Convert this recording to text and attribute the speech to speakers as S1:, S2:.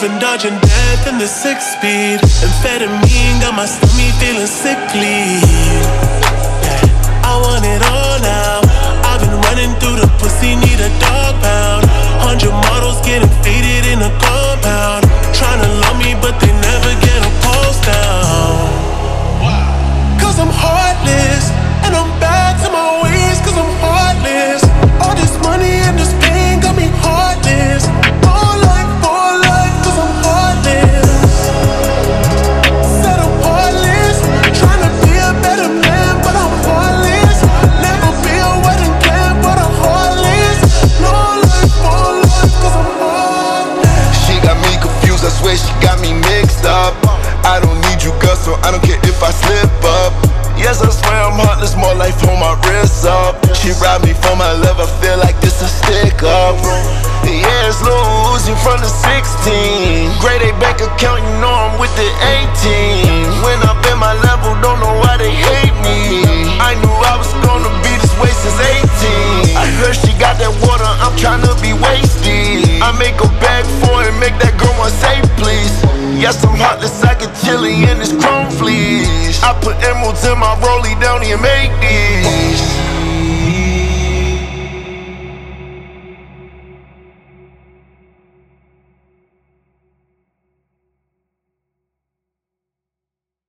S1: been dodging death in the 6-speed. Amphetamine got my stomach feeling sickly. Yeah, I want it all now. I've been running through the pussy, need a dog pound. 100 models getting faded in a compound. Tryna love me, but they never get a pulse down. Cause I'm heartless, and I'm back to my ways, cause I'm heartless. All this money and this pain got me heartless. All life, cause I'm heartless. Said I'm heartless, tryna be a better man, but I'm heartless. Never be a wedding plan, but I'm heartless. No life, cause I'm heartless.
S2: She got me confused, I swear she got me mixed up. I don't need you, girl, so I don't care if I slip up. Yes, I swear I'm heartless, more life hold my wrists up. She robbed me for my love, I feel like this a stick up. Yeah, it's Lil Uzi from the 16. Grade A bank account, you know I'm with the 18. When up in my level, don't know why they hate me. I knew I was gonna be this way since 18. I heard she got that water, I'm tryna be wasted. I make a bag for it, make that girl want say please. Yes, I'm heartless, I get chilly in this chrome fleece. I put emeralds in my rollie down here, make